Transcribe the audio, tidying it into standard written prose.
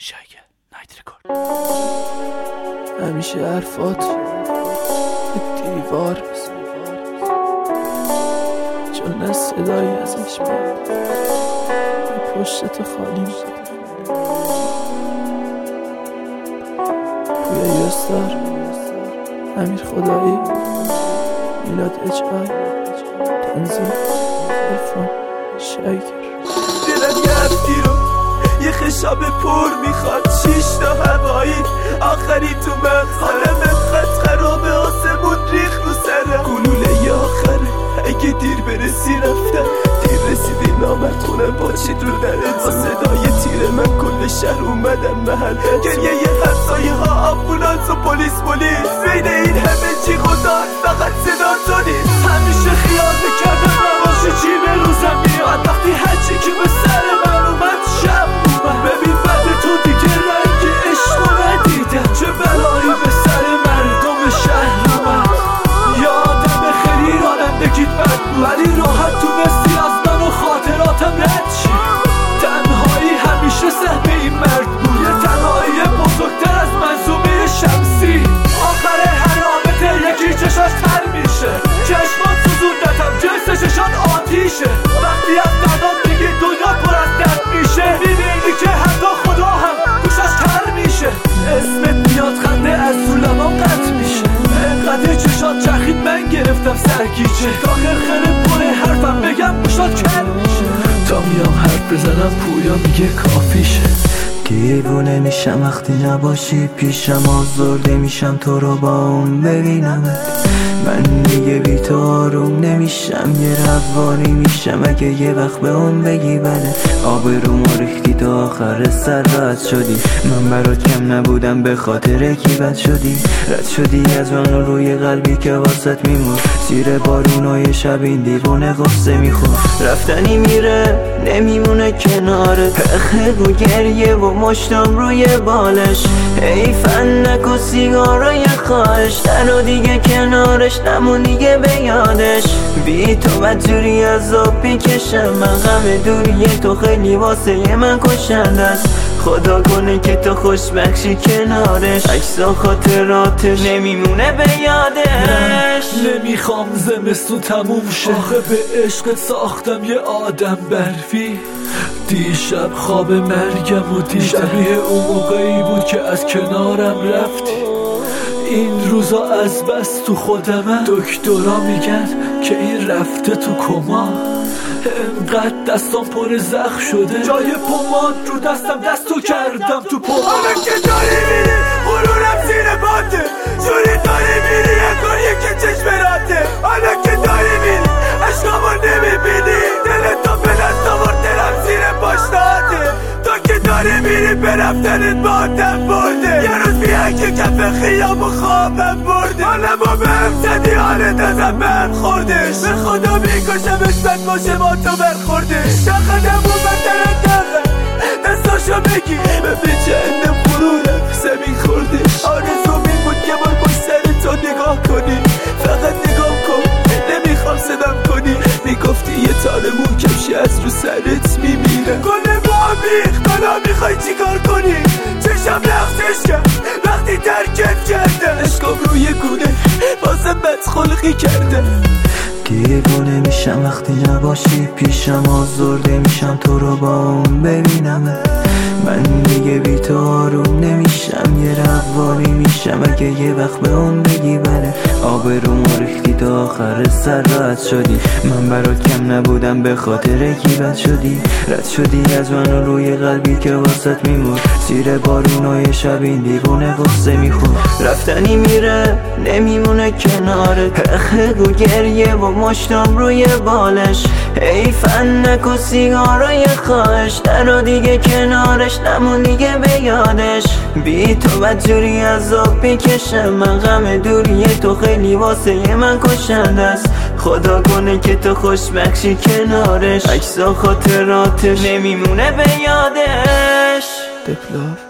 شایگه نایت رکورد. همیشه حرفات به دیوار میزن چون نه صدایی ازش میاد به پشتتو خالی میزن. پویا یوستار، امیر خدایی، میلاد اجعای، تنظیم عرفان شایگر. دلم یه هفتی رو یه خشاب پر میخواد 6 تا هوایی آخری تو مغز حالم خط خرابه آسمون ریخ رو سرم گلوله ی آخره اگه دیر برسی رفتم دیر رسیدی نامرد خونم باشید رو درت با صدای تیر من کل شهر اومدم محل گریه یه همسایه ها آمبولانس و پلیس بین این همه چی خدا فقط صدا تو نیست. همیشه خیال میکردم نباشه چی به روزم میاد وقتی هرچی که به سر من اومد شب اومد. ببین بعد تو دیگه رنگ عشق رو ندیدم چه بلایی به سر مردم شهر اومد. یادم خیلی رانندگیت بد بود ولی راحت تونستی از من و خاطراتم رد شی. تنهایی همیشه سهم این مرد بود یه تنهایی بزرگتر از منظومه شمسی. آخر هر رابطه یکی چشاش تر میشه چشمات سوزوندتم جنس چشات آتیشه. وقتی از دردات دیگه دنیا پر از درد میشه میبینی که حتی خدا هم گوشاش تر میشه. اسمت میاد خنده از رو لبام قطع میشه انقدر چشات چرخید من گرفتم سرگیجه تا خرخره پر حرفم بگم گوشات کر میشه. تا میام حرف بزنم پویا میگه کافیشه. دیوونه میشم وقتی نباشی پیشم آزرده میشم تو رو با اون ببینمت. من دیگه بی تو آروم نمیشم یه روانی میشم اگه یه وقت به اون بگی بله. آبرومو ریختی تا آخر سر رد شدی من برات کم نبودم به خاطر کی بد شدی. رد شدی از من روی قلبی که واسط میمون زیر بارونای شب این دیوونه غصه میخور. رفتنی میره نمیمونه کناره پخه و گریه و مشتم روی بالش ای فنک و سیگارای خواهش در و دیگه کنارش نمون دیگه به یادش. بی تو بدجوری از آب میکشم من غم دوری تو خیلی واسه من کشنده است. خدا کنه که تو خوشبخشی کنارش عکسا خاطراتش نمیمونه به یادش. نمیخوام زمستون تموم شه آخه به عشقت ساختم یه آدم برفی. دیشب خواب مرگم و دیدم شبیه اون موقعی بود که از کنارم رفتی. این روزا از بس تو خودمم دکترا میگن که این رفته تو کما. انقدر دستم پر زخم شده جای پماد رو دستم دستو کردم تو پماد. حالا که داری میری غرورم زیر باته جوری داری میری انگار یکی چشم راته. حالا که داری میری عشقامو نمیبینی دلتو به دست آورد دلم زیر پاشناته. تا که داری میری به رفتنت با آدم برده یه روز بیان که کف خیام و خوابم برده. حالمو به هم زدی حالت ازم بهم خوردش به خدا میکشمش بد باشه با تو برخوردش. دقدم و بدرت دقم دستاشو بگی به جهنم غرورم زمین خوردش. آرزو می بود که بار با سر تو نگاه کنی فقط نگاه کن نمیخوام صدام کنی. میگفتی یه تار مو کفشی از رو سرت میمیره گل با بیخ حالا میخوای چیکار کنی. چشم لغزش کرد وقتی ترکت کرده عشقم روی گونه بازم بدخلقی کرده. دیوونه میشم وقتی نباشی پیشم آزرده میشم تو رو با اون ببینمت. من دیگه بی تو آروم نمیشم یه روانی میشم اگه یه وقت به اون بگی بله. آبرومو ریختی تا آخر سر رد شدی من برات کم نبودم به خاطر کی بد شدی. رد شدی از من روی قلبی که واسط میمون زیر بارونای شب این دیوونه غصه میخور. رفتنی میره نمیمونه کناره پخه و گریه و مشتم روی بالش ای فنک و سیگارای خواهش در و دیگه کنارش نمون دیگه به یادش. بی تو بدجوری از آب میکشم من غم دوری تو خیلی واسه من کشنده است. خدا کنه که تو خوشبخشی کنارش عکسا خاطراتش نمیمونه به یادش. دپلاف